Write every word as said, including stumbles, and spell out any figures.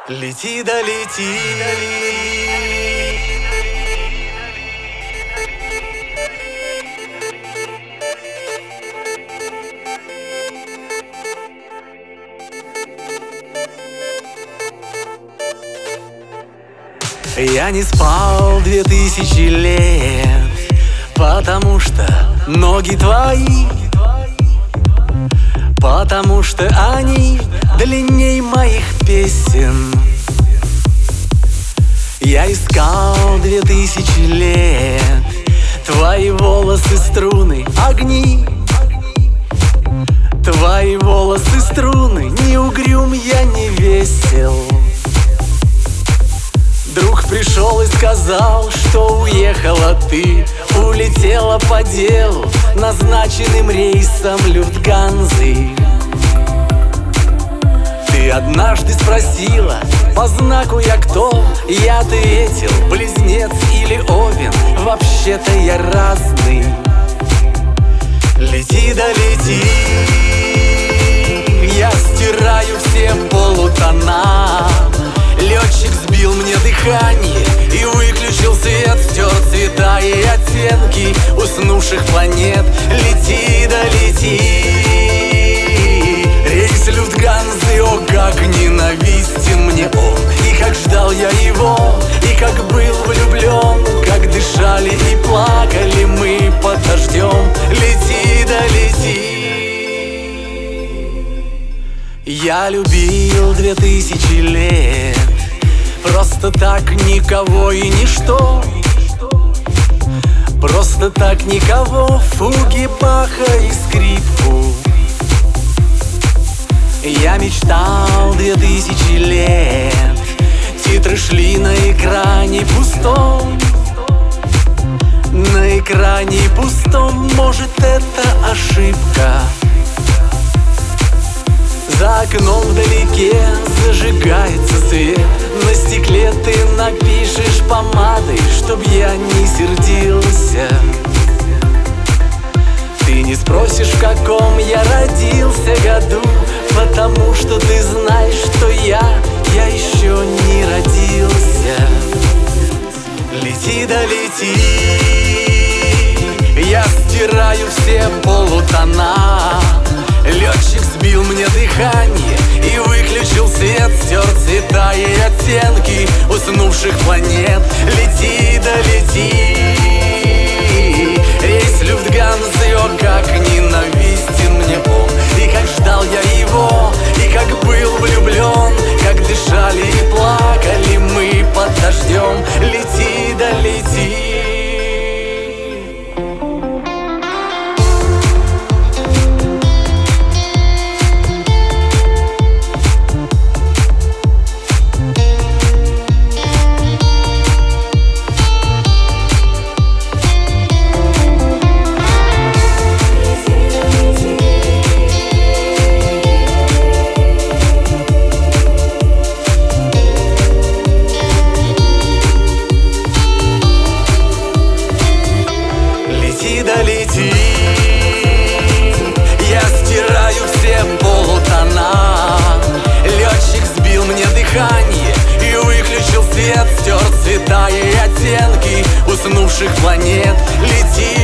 Лети да лети. Я не спал две тысячи лет, потому что ноги твои, потому что они длинней моих песен. Я искал две тысячи лет твои волосы, струны, огни. Твои волосы, струны, не угрюм, я не весел. Друг пришел и сказал, что уехала ты, улетела по делу назначенным рейсом Люфтганзы. Ты однажды спросила, по знаку я кто? Я ответил, близнец или овен, вообще-то я разный. Лети да лети, я стираю все полутона. Летчик сбил мне дыхание и выключил свет, стер цвета и оттенки уснувших планет. Лети да лети, рейс Люфтганзы, о, как ненавистен мне он. И как ждал я его, и как был влюблен, как дышали и плакали мы под дождем. Лети да лети. Я любил две тысячи лет, просто так никого и ничто. Просто так никого, фуги, Баха и скрипку. Я мечтал две тысячи лет, титры шли на экране пустом. На экране пустом, может, это ошибка. За окном вдалеке зажигается свет, на стекле ты напишешь помадой, чтоб я не сердился. Ты не спросишь, в каком я родился году, потому что ты знаешь, что я, я еще не родился. Лети да лети, я стираю все полутона. Летчик сбил мне дыхание и выключил свет, стер цвета и оттенки уснувших планет. Лети да лети, рейс Люфтганзы, о, как ненавистен мне он. И как ждал я его, и как был влюблен, как дышали и плакали мы под дождем. Лети да лети. Лети, я стираю все полутона. Летчик сбил мне дыхание и выключил свет, стер цвета и оттенки уснувших планет. Лети